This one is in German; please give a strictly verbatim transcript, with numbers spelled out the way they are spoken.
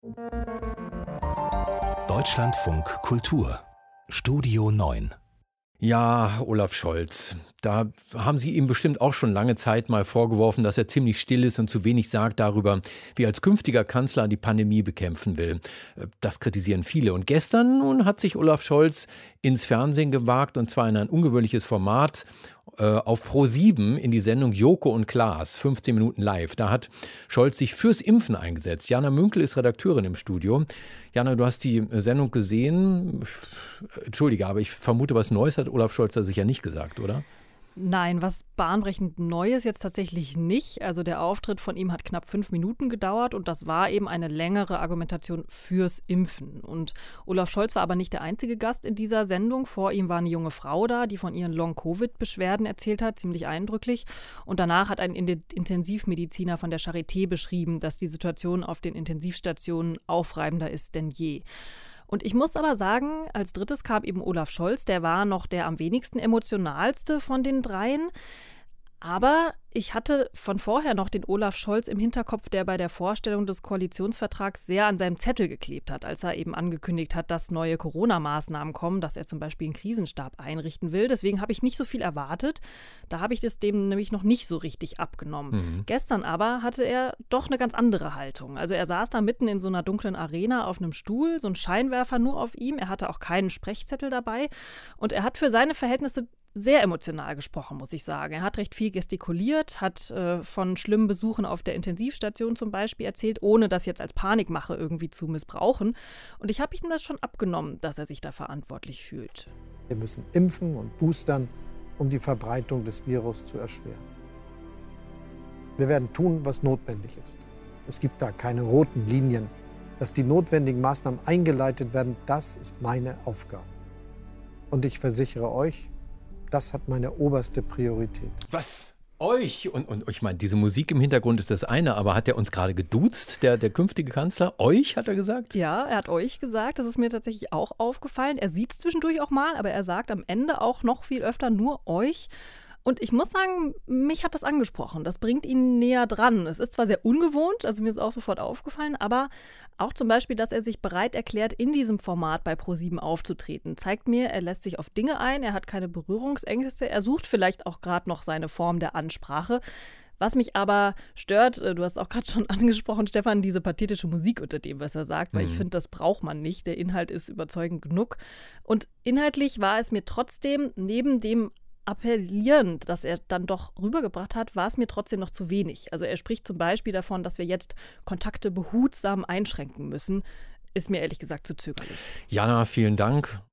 Deutschlandfunk Kultur Studio neun. Ja, Olaf Scholz, da haben Sie ihm bestimmt auch schon lange Zeit mal vorgeworfen, dass er ziemlich still ist und zu wenig sagt darüber, wie er als künftiger Kanzler die Pandemie bekämpfen will. Das kritisieren viele. Und gestern nun hat sich Olaf Scholz ins Fernsehen gewagt, und zwar in ein ungewöhnliches Format äh, auf Pro sieben in die Sendung Joko und Klaas, fünfzehn Minuten live. Da hat Scholz sich fürs Impfen eingesetzt. Jana Münkel ist Redakteurin im Studio. Jana, du hast die Sendung gesehen. Entschuldige, aber ich vermute, was Neues hat Olaf Scholz da sicher nicht gesagt, oder? Nein, was bahnbrechend Neues jetzt tatsächlich nicht. Also der Auftritt von ihm hat knapp fünf Minuten gedauert und das war eben eine längere Argumentation fürs Impfen. Und Olaf Scholz war aber nicht der einzige Gast in dieser Sendung. Vor ihm war eine junge Frau da, die von ihren Long-Covid-Beschwerden erzählt hat, ziemlich eindrücklich. Und danach hat ein Intensivmediziner von der Charité beschrieben, dass die Situation auf den Intensivstationen aufreibender ist denn je. Und ich muss aber sagen, als drittes kam eben Olaf Scholz, der war noch der am wenigsten emotionalste von den dreien. Aber ich hatte von vorher noch den Olaf Scholz im Hinterkopf, der bei der Vorstellung des Koalitionsvertrags sehr an seinem Zettel geklebt hat, als er eben angekündigt hat, dass neue Corona-Maßnahmen kommen, dass er zum Beispiel einen Krisenstab einrichten will. Deswegen habe ich nicht so viel erwartet. Da habe ich das dem nämlich noch nicht so richtig abgenommen. Mhm. Gestern aber hatte er doch eine ganz andere Haltung. Also er saß da mitten in so einer dunklen Arena auf einem Stuhl, so ein Scheinwerfer nur auf ihm. Er hatte auch keinen Sprechzettel dabei und er hat für seine Verhältnisse sehr emotional gesprochen, muss ich sagen. Er hat recht viel gestikuliert, hat äh, von schlimmen Besuchen auf der Intensivstation zum Beispiel erzählt, ohne das jetzt als Panikmache irgendwie zu missbrauchen. Und ich habe ihm das schon abgenommen, dass er sich da verantwortlich fühlt. Wir müssen impfen und boostern, um die Verbreitung des Virus zu erschweren. Wir werden tun, was notwendig ist. Es gibt da keine roten Linien. Dass die notwendigen Maßnahmen eingeleitet werden, das ist meine Aufgabe. Und ich versichere euch, das hat meine oberste Priorität. Was? Euch? Und, und ich meine, diese Musik im Hintergrund ist das eine, aber hat er uns gerade geduzt, der, der künftige Kanzler? Euch, hat er gesagt? Ja, er hat euch gesagt. Das ist mir tatsächlich auch aufgefallen. Er sieht es zwischendurch auch mal, aber er sagt am Ende auch noch viel öfter nur euch. Und ich muss sagen, mich hat das angesprochen. Das bringt ihn näher dran. Es ist zwar sehr ungewohnt, also mir ist auch sofort aufgefallen, aber auch zum Beispiel, dass er sich bereit erklärt, in diesem Format bei Pro sieben aufzutreten, zeigt mir, er lässt sich auf Dinge ein, er hat keine Berührungsängste, er sucht vielleicht auch gerade noch seine Form der Ansprache. Was mich aber stört, du hast auch gerade schon angesprochen, Stefan, diese pathetische Musik unter dem, was er sagt, weil mhm. ich finde, das braucht man nicht. Der Inhalt ist überzeugend genug. Und inhaltlich war es mir trotzdem neben dem Appellieren, das er dann doch rübergebracht hat, war es mir trotzdem noch zu wenig. Also er spricht zum Beispiel davon, dass wir jetzt Kontakte behutsam einschränken müssen. Ist mir ehrlich gesagt zu zögerlich. Jana, vielen Dank.